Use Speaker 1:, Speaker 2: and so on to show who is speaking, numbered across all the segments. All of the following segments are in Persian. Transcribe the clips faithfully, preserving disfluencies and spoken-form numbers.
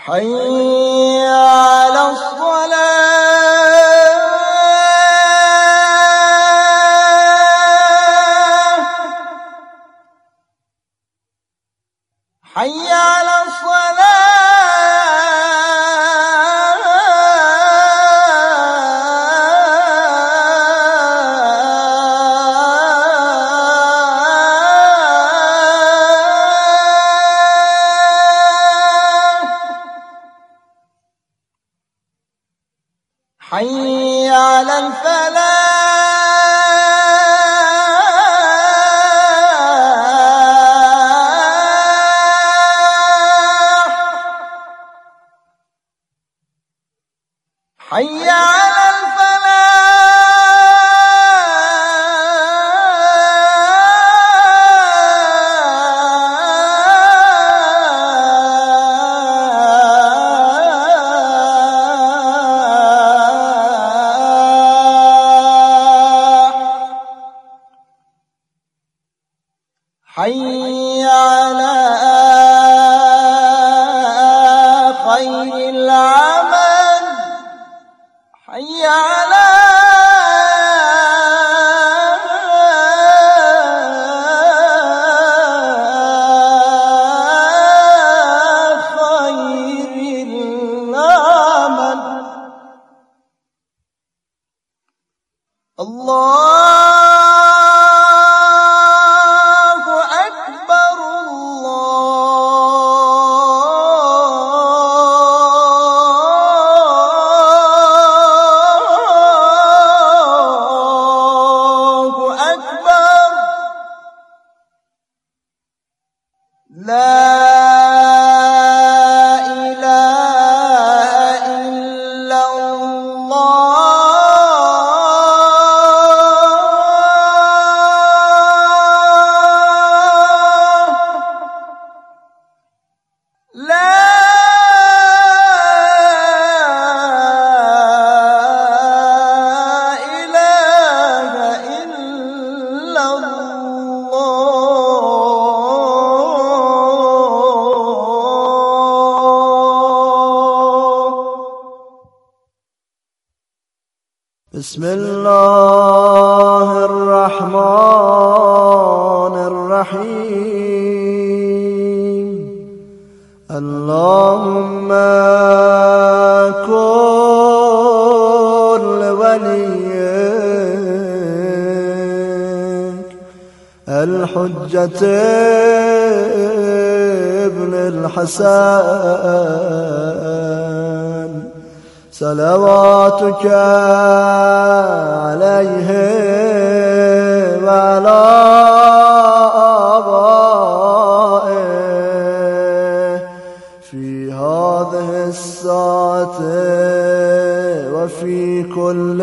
Speaker 1: حي على الصلاة حي على حي على الفلاح حي على حي على خير العمل حي على خير العمل. الله لا إله إلا الله لا إله إلا الله. بسم الله الرحمن الرحيم. اللهم كن لوليك الحجة ابن الحسن صلواتك عليه وعلى آبائه في هذه الساعة وفي كل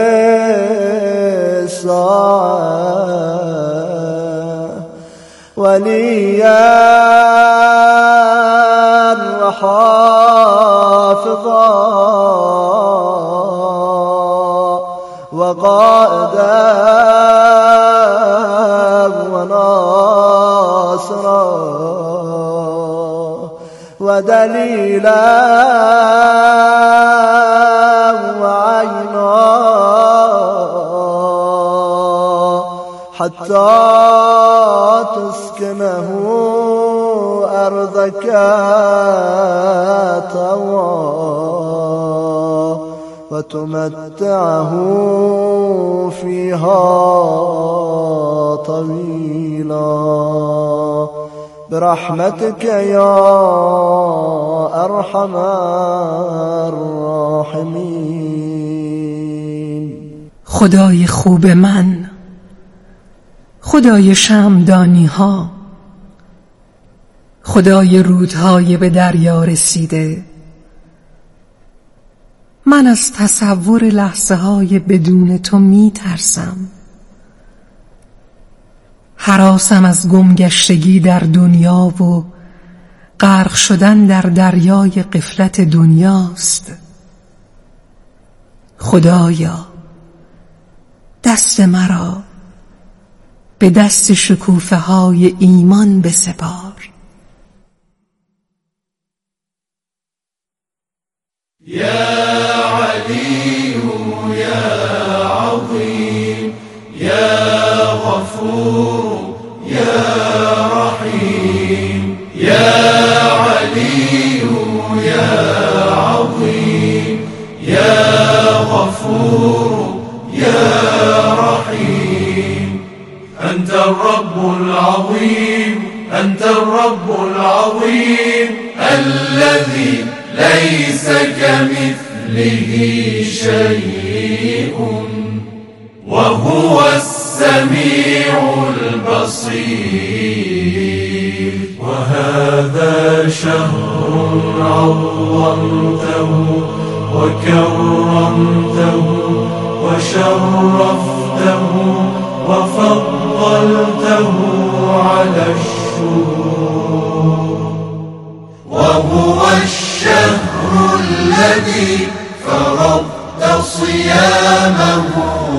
Speaker 1: ساعة وليا وحافظا وقائدا وناصرا ودليلا وعينا حتى تسكنه أرضك طوعا وتمتعه فيها طويلا برحمتك يا أرحم الراحمين.
Speaker 2: خدای خوب من، خدای شمعدانی ها، خدای رودهای به دریا رسیده، من از تصور لحظه های بدون تو می ترسم. هراسم از گمگشتگی در دنیا و غرق شدن در دریای غفلت دنیاست. خدایا دست مرا به دست شکوفه های ایمان بسپار.
Speaker 3: يا علي يا عظيم يا غفور يا رحيم يا علي يا عظيم يا غفور يا رحيم. أنت الرب العظيم أنت الرب العظيم الذي ليس كمثله شيء وهو السميع البصير. وهذا شهر عظمته وكرمته وشرفته وفضلته على الشهور، وهو الشهر الذي فرضت صيامه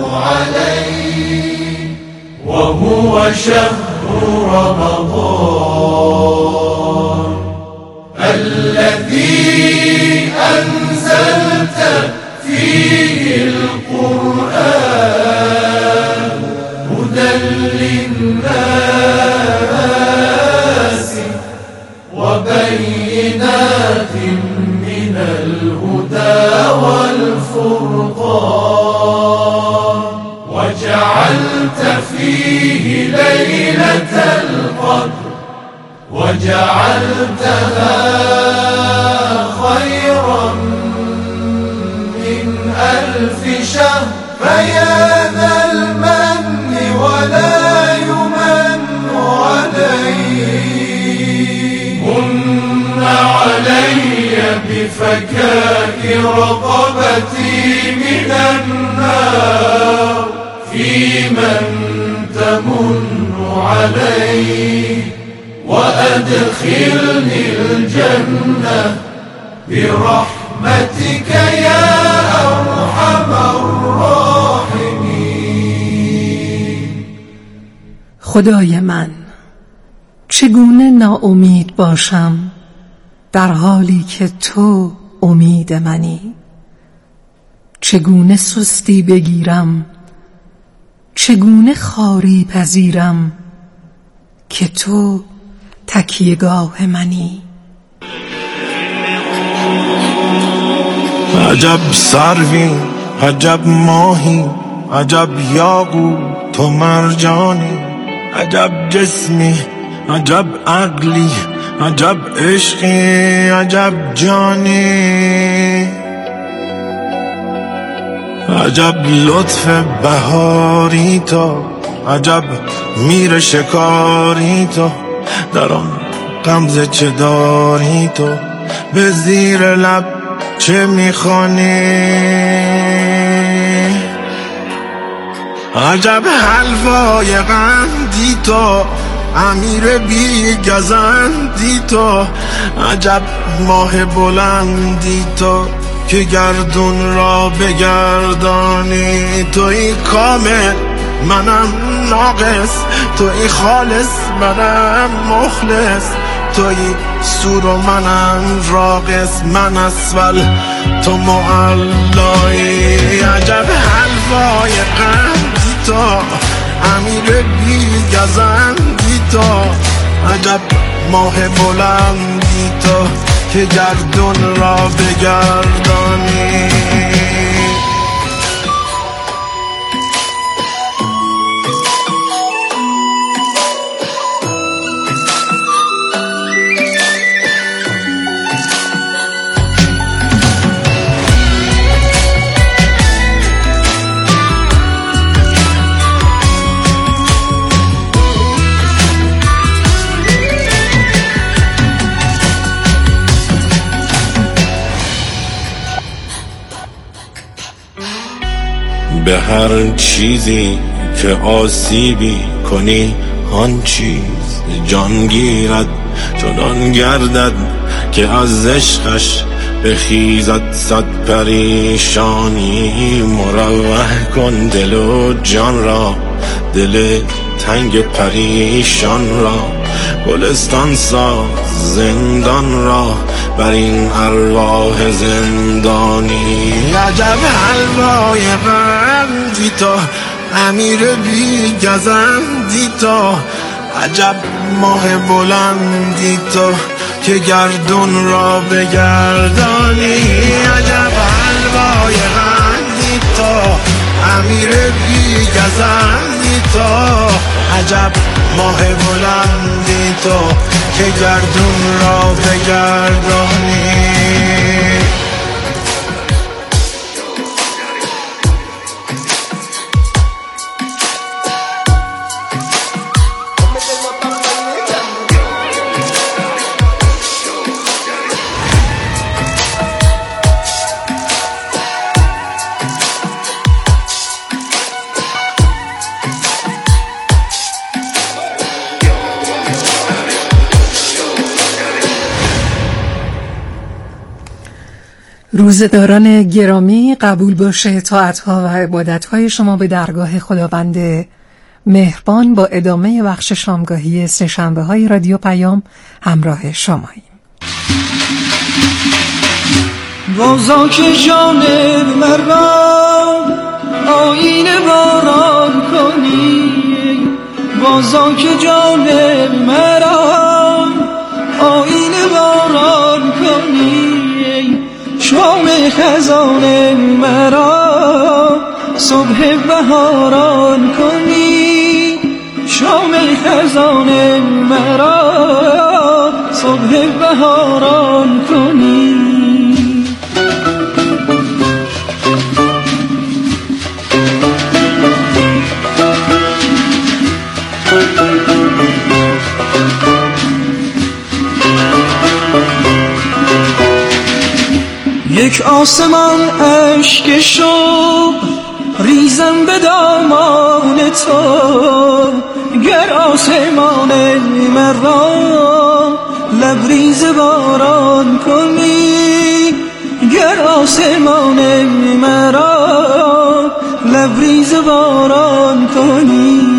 Speaker 3: عليه، وهو شهر رمضان الذي أنزلت فيه القرآن هدى للناس وبينات من الهدى والفرقان، وجعلت فيه ليلة القدر وجعلتها خيرا من ألف شهر. فيا ذا المن ولا يمن عليه، من علي بفكاك رقبتي من النار، في من تمن عليه وأدخلني الجنة برحمتك يا أرحم الراحمين.
Speaker 2: خدای من، چگونه ناامید باشم در حالی که تو امید منی؟ چگونه سستی بگیرم، چگونه خواری پذیرم که تو تکیه‌گاه منی؟
Speaker 4: عجب سروی، عجب ماهی، عجب یاقوت تو مرجانی، عجب جسمی، عجب عقلی، عجب عشقی، عجب جانی، عجب لطف بهاری تو، عجب میر شکاری تو، در آن غمزه چه داری تو، به زیر لب چه میخوانی؟ عجب حلوای قندی تو، امیر بی گزندی تو، عجب ماه بلندی تو که گردون را بگردانی. توی کامل منم ناقص، توی خالص منم مخلص، توی سور و منم راقص، من اسفل تو معلایی. عجب حلوای قندی تو، امیر بی گزندی تو، عجب ماه بلندی تو که گردون را بگردانی. به هر چیزی که آسیبی کنی آن چیز جان گیرد، چنان گردد که از عشقش بخیزد صد پریشانی. مروح کن دل و جان را، دل تنگ پریشان را، گلستان ساز زندان را بر این ارواح زندانی. عجب حلوای قندی تو امیر بی گزندی تو، عجب ماه بلندی تو که گردون را بگردانی. عجب حلوای قندی تو امیر بی گزندی تو، عجب ماه بلندی تو که گردون را بگردانی.
Speaker 2: روزداران گرامی، قبول باشه طاعت‌ها و عبادت‌های شما به درگاه خداوند مهربان. با ادامه بخش شامگاهی سه‌شنبه‌های رادیو پیام همراه شماییم.
Speaker 5: بازا که جان مرا آینه باران کنی، بازا که جان مرا آینه باران کنی، شام خزان مرا صبح بهاران کنی، شام خزان مرا صبح بهاران کنی. یک آسمان اشک شوق ریزم به دامان تو، گر آسمان مرا لبریز باران کنی، گر آسمان مرا لبریز باران کنی.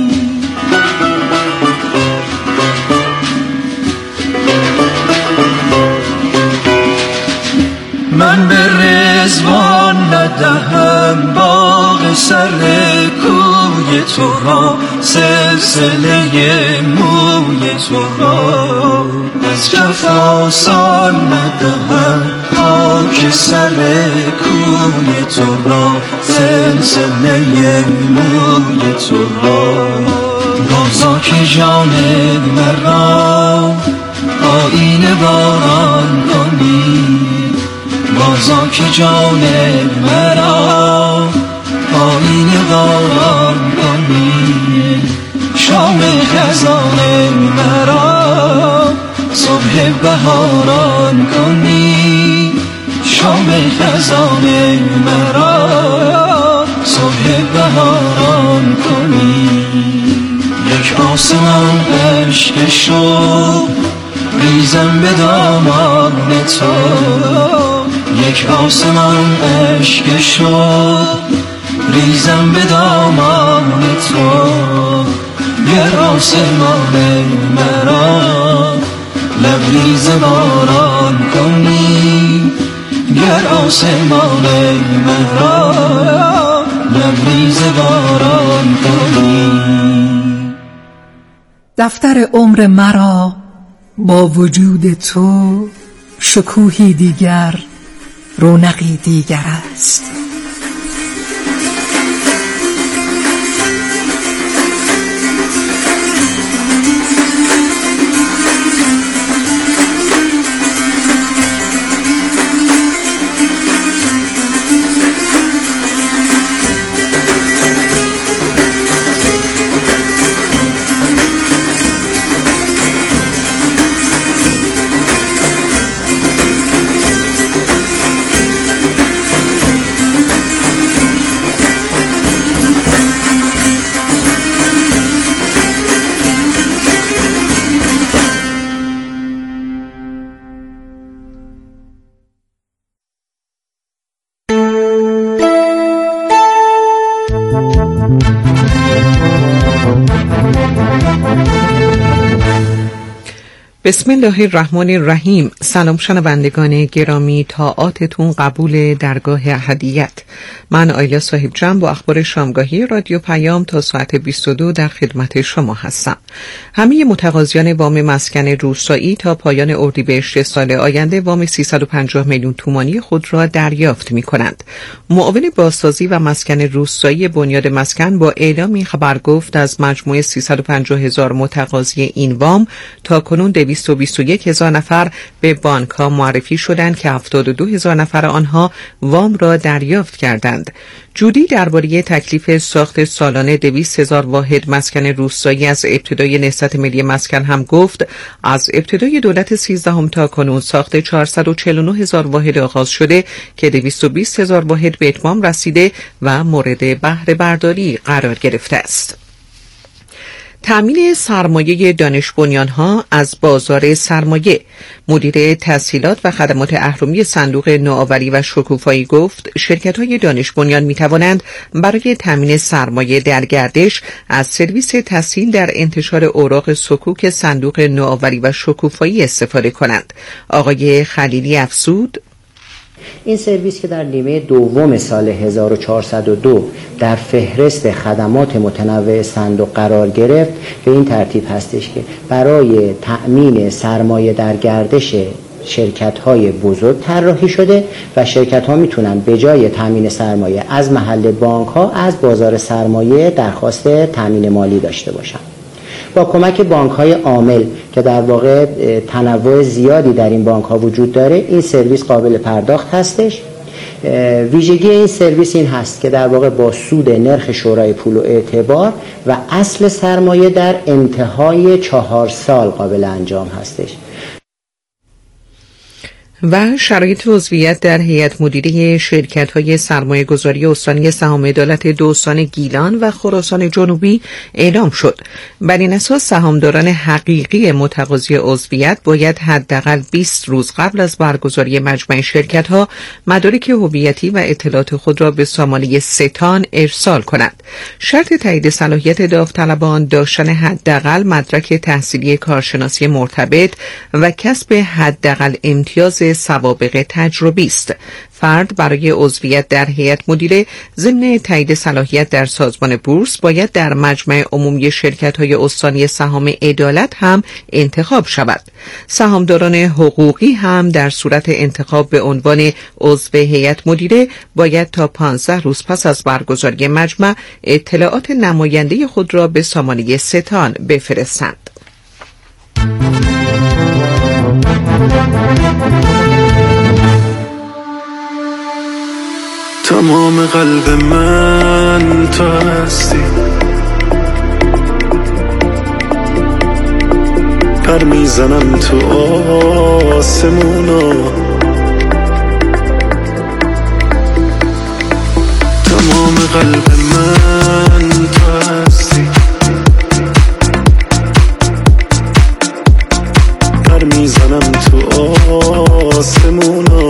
Speaker 5: من به رضوان ندهم باغ سر کوی تو را، سلسله موی تو را از جفا سان ندهم، خاک سر کوی تو را سلسله موی تو را. بازا که جان مرا آینه باران کنی، بازا که جان مرا آینه باران کنی، شام خزان مرا صبح بهاران کنی، شام خزان مرا صبح بهاران کنی. یک آسمان اشک شوق ریزم به دامان تو، یک آسمان اشک شوق ریزم به دامان تو، گر آسمان مرا لبریز باران کنی، گر آسمان مرا لبریز باران کنی.
Speaker 2: دفتر عمر مرا با وجود تو شکوهی دیگر، رونقی دیگر است. بسم الله الرحمن الرحیم. سلام شنوندگان گرامی، طاعاتتون قبول درگاه احدیت. من آیلا صاحب جمع با اخبار شامگاهی رادیو پیام تا ساعت بیست و دو در خدمت شما هستم. همه متقاضیان وام مسکن روستایی تا پایان اردیبهشت سال آینده وام سیصد و پنجاه میلیون تومانی خود را دریافت می کنند. معاون بازسازی و مسکن روستایی بنیاد مسکن با اعلام این خبر گفت از مجموع سیصد و پنجاه هزار متقاضی این وام تا کنون دویست و بیست و یک هزار نفر به بانک ها معرفی شدند که هفتاد و دو هزار نفر آنها وام را دریافت کردند. جودی درباره تکلیف ساخت سالانه دویست هزار واحد مسکن روستایی از ابتدای نهضت ملی مسکن هم گفت از ابتدای دولت سیزدهم تا کنون ساخت چهارصد و چهل و نه هزار واحد آغاز شده که دویست و بیست هزار واحد به اتمام رسیده و مورد بهره برداری قرار گرفته است. تأمین سرمایه دانش بنیان‌ها از بازار سرمایه. مدیر تسهیلات و خدمات اهرمی صندوق نوآوری و شکوفایی گفت شرکت‌های دانش بنیان می‌توانند برای تأمین سرمایه در گردش از سرویس تسهیل در انتشار اوراق صکوک صندوق نوآوری و شکوفایی استفاده کنند. آقای خلیلی افزود
Speaker 6: این سرویس که در نیمه دوم سال هزار و چهارصد و دو در فهرست خدمات متنوع صندوق قرار گرفت به این ترتیب هستش که برای تأمین سرمایه در گردش شرکت‌های بزرگ طراحی شده و شرکت‌ها میتونن به جای تأمین سرمایه از محل بانک‌ها از بازار سرمایه درخواست تأمین مالی داشته باشن. با کمک بانک‌های عامل که در واقع تنوع زیادی در این بانک‌ها وجود داره این سرویس قابل پرداخت هستش. ویژگی این سرویس این هست که در واقع با سود نرخ شورای پول و اعتبار و اصل سرمایه در انتهای چهار سال قابل انجام هستش.
Speaker 2: و شرایط عضویت در هیئت مدیره شرکت‌های سرمایه‌گذاری استانی سهام عدالت دو استان گیلان و خراسان جنوبی اعلام شد. بر این اساس سهامداران حقیقی متقاضی عضویت باید حداقل بیست روز قبل از برگزاری مجمع شرکت‌ها مدارک هویتی و اطلاعات خود را به سامانه ستان ارسال کنند. شرط تایید صلاحیت داوطلبان داشتن حداقل مدرک تحصیلی کارشناسی مرتبط و کسب حداقل امتیاز سوابق تجربی است. فرد برای عضویت در هیئت مدیره ضمن تایید صلاحیت در سازمان بورس باید در مجمع عمومی شرکت‌های استانی سهام عدالت هم انتخاب شود. سهامداران حقوقی هم در صورت انتخاب به عنوان عضو هیئت مدیره باید تا پانزده روز پس از برگزاری مجمع اطلاعات نماینده خود را به سامانه ستان بفرستند.
Speaker 5: تمام قلب من تو هستی، پر میزنم تو آسمونا، تمام قلب من تو هستی، پر میزنم تو آسمونا،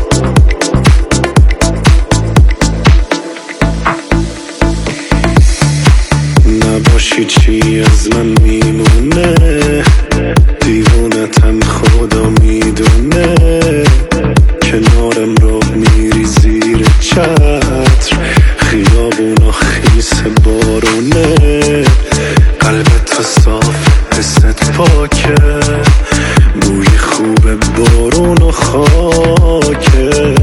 Speaker 5: نباشی چی از من میمونه، دیوونتم خدا میدونه، کنارم رو میری زیر چتر، خیابونا خیس بارونه، قلبت صاف حست پاکه، بوی خوب بارون و خاکه،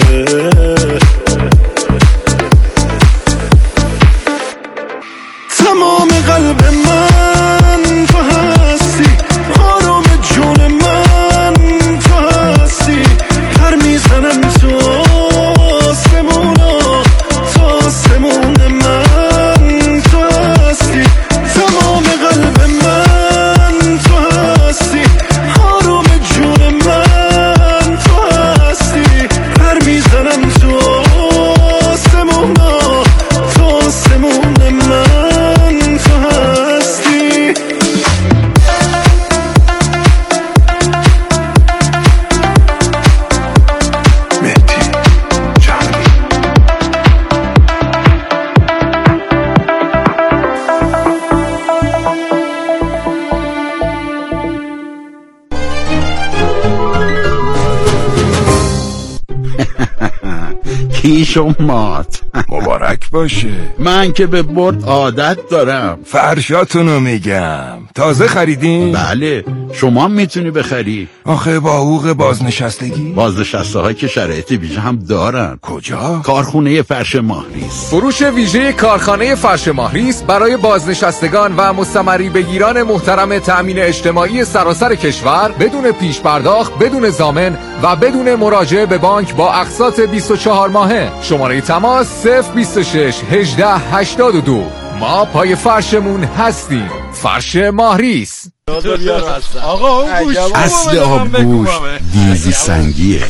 Speaker 5: تمام قلب من تو هستی، آرام جون من تو هستی، پر میزنم تو آسمونا، تو آسمون من تو هستی، تمام قلب من تو هستی، آرام جون من تو هستی، پر میزنم
Speaker 7: کیش و مات.
Speaker 8: مبارک باشه.
Speaker 7: من که به برد عادت دارم.
Speaker 8: فرشاتونو میگم. تازه خریدین؟
Speaker 7: بله. شما میتونی بخری.
Speaker 8: آخه با حقوق بازنشستگی؟
Speaker 7: بازنشسته ها که شرایط ویژه هم دارن.
Speaker 8: کجا؟
Speaker 7: کارخونه فرش ماهریس.
Speaker 9: فروش ویژه کارخانه فرش ماهریس برای بازنشستگان و مستمری بگیران محترم تأمین اجتماعی سراسر کشور بدون پیش پرداخت، بدون ضامن و بدون مراجعه به بانک با اقساط بیست و چهار ماهه. شماره تماس صفر بیست و شش هجده هشتاد و دو. ما پای فرشمون هستیم. فرش ماهریس.
Speaker 3: آقا اون گوش
Speaker 7: اصل آبگوش دیزی سنگیه.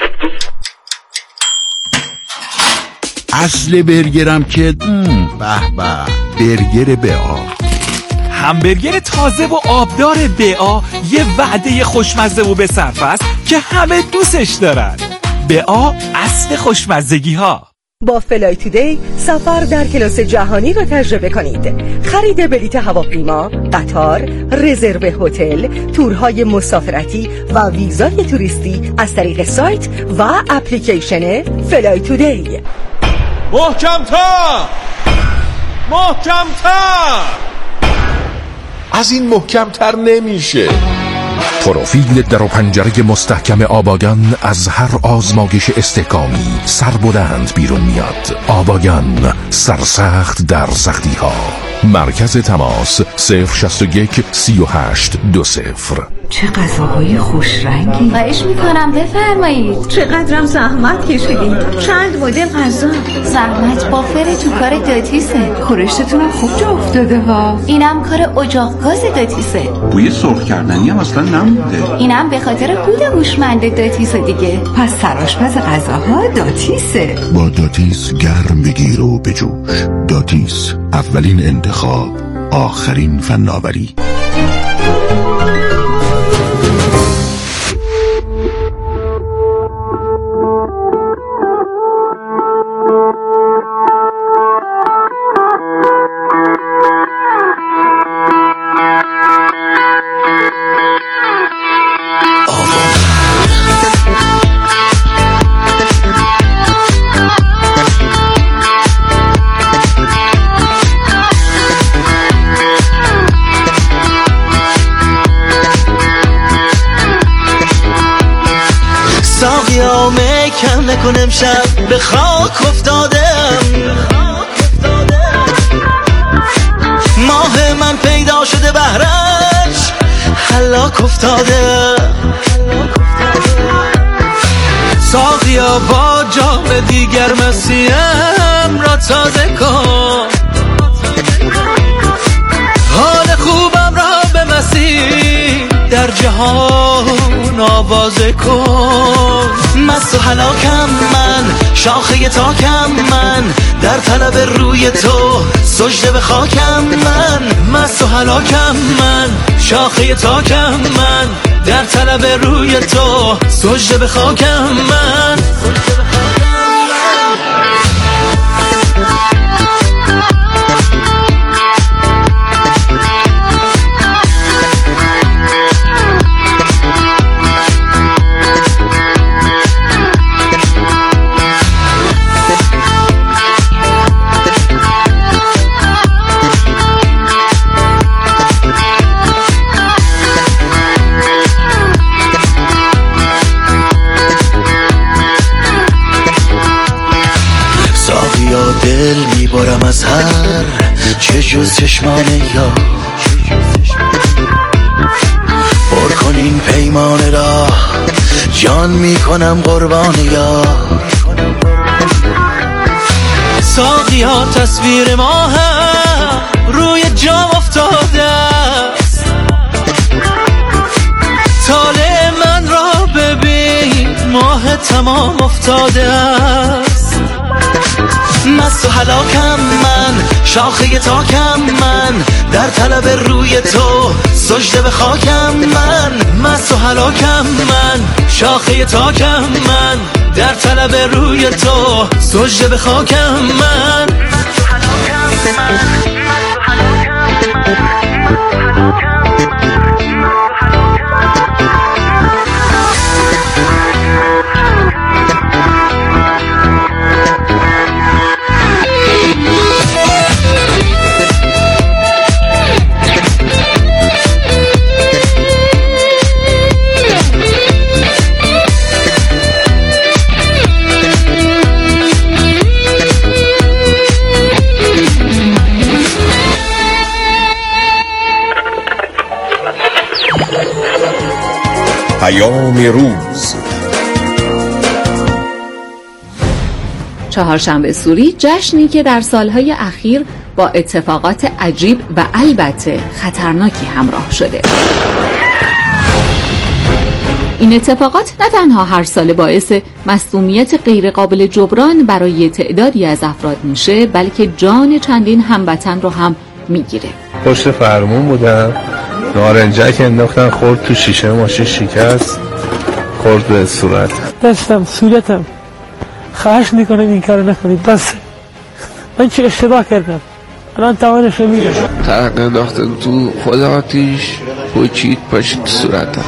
Speaker 7: اصل برگرم که به به برگر بئا.
Speaker 10: همبرگر تازه و آبدار بئا یه وعده خوشمزه و به صرف است که همه دوستش دارن. بئا اصل خوشمزگی ها.
Speaker 11: با فلای تودی سفر در کلاس جهانی را تجربه کنید. خرید بلیط هواپیما، قطار، رزرو هتل، تورهای مسافرتی و ویزای توریستی از طریق سایت و اپلیکیشن فلای تودی.
Speaker 3: محکم‌تر محکم‌تر
Speaker 12: از این محکم‌تر نمیشه. پروفیل در و پنجره مستحکم آباگان از هر آزمایش استحکامی سربلند بیرون میاد. آباگان، سرسخت در سختی ها. مرکز تماس صفر شصت و یک سی و هشت دو صفر.
Speaker 13: چه غذاهای خوش رنگی.
Speaker 14: خواهش میکنم بفرمایید.
Speaker 13: چقدرم زحمت کشیدید. چند مدل غذا.
Speaker 14: زحمت بافر تو کار داتیسه.
Speaker 13: خورشتتونم خوب جا افتاده ها.
Speaker 14: اینم کار اجاق گاز داتیسه.
Speaker 7: بوی سرخ کردنی هم اصلا نمونده.
Speaker 14: اینم به خاطر بود هوشمند داتیسه دیگه.
Speaker 13: پس سرآشپز غذاها داتیسه.
Speaker 15: با داتیس گرم بگیر و بجوش. داتیس، اولین انتخاب، آخرین فناوری.
Speaker 16: کم نکنم شب به خاک افتادم. ماه من پیدا شده بهرش هلاک افتاده. ساقیا با جام دیگر مسیحم را تازه کن. حال خوبم را به مسیح در جهان آوازه کن. مست و هلاکم من، شاخه تاکم من، در طلب روی تو سجده به خاکم من. مست و هلاکم من، شاخه تاکم من، در طلب روی تو سجده به خاکم من. دل میبارم از هر چه جز چشمان یا پر کن این پیمان را جان میکنم قربان یا. ساقیا تصویر ما هم روی جام افتاده است. طالع من را ببین ماه تمام افتاده است. مست و هلاکم من، شاخه تاکم من، در طلب روی تو سجده به خاکم من. مست و هلاکم من، شاخه تاکم من، در طلب روی تو سجده به خاکم من.
Speaker 12: پیام روز.
Speaker 17: چهارشنبه سوری جشنی که در سالهای اخیر با اتفاقات عجیب و البته خطرناکی همراه شده. این اتفاقات نه تنها هر سال باعث مصدومیت غیر قابل جبران برای تعدادی از افراد میشه، بلکه جان چندین هموطن رو هم میگیره.
Speaker 18: پشت فرمون بودم، نارنجک انداختن خورد تو شیشه ماشین، شکست، خورد به صورت،
Speaker 19: دستم، صورتم. خواهش میکنم این کارو نکنید، بس من چه اشتباه کردم، الان توانش رو میگم.
Speaker 20: ترق انداخته تو خود آتیش، پوچید پاشید تو صورتم.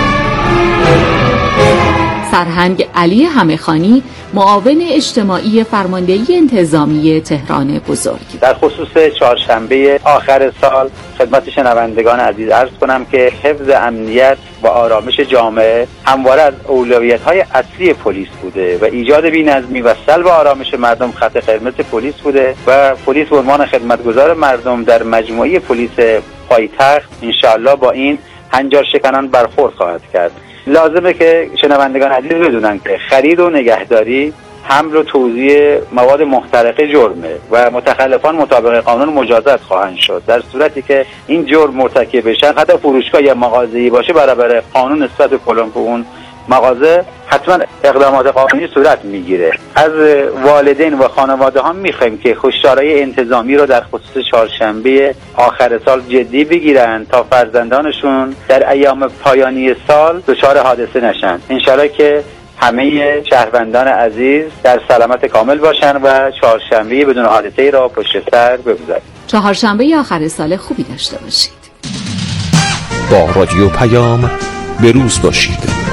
Speaker 17: سرهنگ علی همه‌خانی، معاون اجتماعی فرماندهی انتظامی تهران بزرگ.
Speaker 21: در خصوص چهارشنبه آخر سال خدمت شنوندگان عزیز عرض کنم که حفظ امنیت و آرامش جامعه همواره از اولویت‌های اصلی پلیس بوده و ایجاد بی‌نظمی و سلب آرامش مردم خط قرمز پلیس بوده و پلیس به عنوان خدمتگزار مردم در مجموعه پلیس پایتخت انشاءالله با این هنجار شکنان برخورد خواهد کرد. لازمه که شنوندگان عزیز بدونن که خرید و نگهداری، حمل و توزیع مواد محترقه جرمه و متخلفان مطابق قانون مجازات خواهند شد. در صورتی که این جرم مرتکب بشن، حتی فروشگاه یا مغازه‌ای باشه، برابر قانون نسبت به کلان اون مغازه حتما اقدامات قانونی صورت میگیره. از والدین و خانواده ها میخوایم که هشدارهای انتظامی رو در خصوص چهارشنبه آخر سال جدی بگیرن تا فرزندانشون در ایام پایانی سال دچار حادثه نشن. انشالله که همه شهروندان عزیز در سلامت کامل باشن و چهارشنبه بدون حادثه‌ای را پشت سر بگذارید.
Speaker 17: چهارشنبه آخر سال خوبی داشته باشید.
Speaker 12: با رادیو پیام به روز باشید.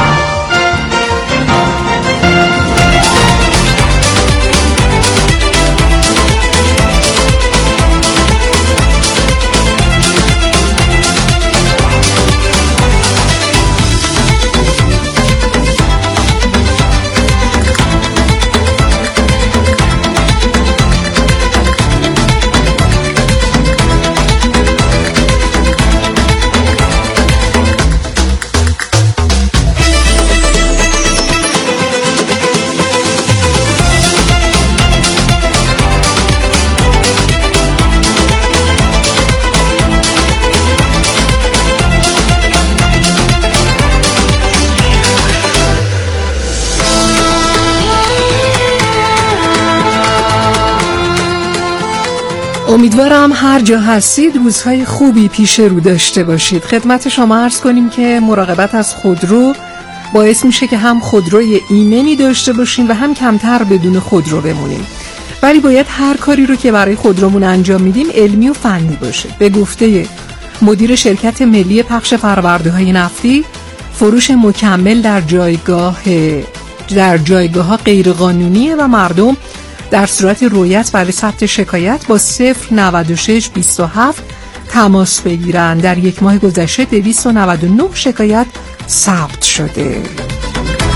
Speaker 2: امیدوارم هر جا هستید روزهای خوبی پیش رو داشته باشید. خدمت شما عرض کنیم که مراقبت از خودرو باعث میشه که هم خودروی ایمنی داشته باشیم و هم کمتر بدون خودرو بمونیم. ولی باید هر کاری رو که برای خودرومون انجام میدیم علمی و فنی باشه. به گفته مدیر شرکت ملی پخش فرورده‌های نفتی، فروش مکمل در جایگاه در جایگاه ها غیر قانونیه و مردم در صورت رویت برای ثبت شکایت با صفر نود و شش بیست و هفت تماس بگیرن. در یک ماه گذشته دویست و نود و نه شکایت ثبت شده.